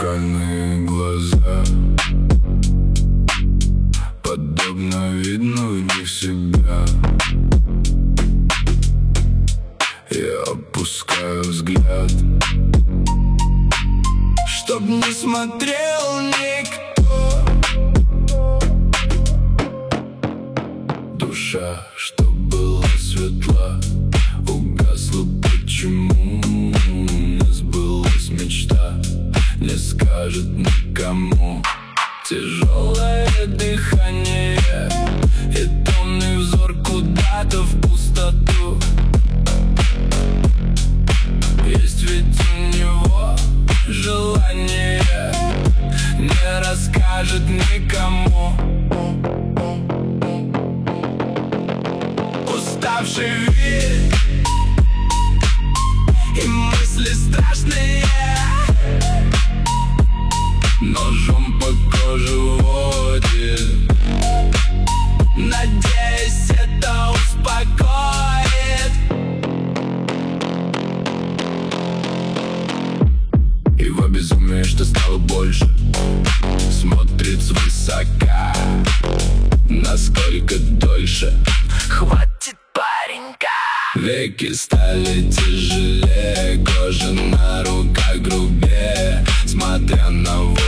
зеркальные глаза, подобно видно в них себя. Я опускаю взгляд, чтоб не смотрел никто. Душа, что была светла, угасла. Почему не сбылась мечта, не скажет никому. Тяжелое дыхание и томный взор куда-то в пустоту. Есть ведь у него желание, не расскажет никому. Уставший вид и мысли страшные, ножом по коже водит. Надеюсь, это успокоит. Его безумие, что стало больше, смотрит свысока. Насколько дольше хватит паренька? Веки стали тяжелее, кожа на руках грубее. Смотря на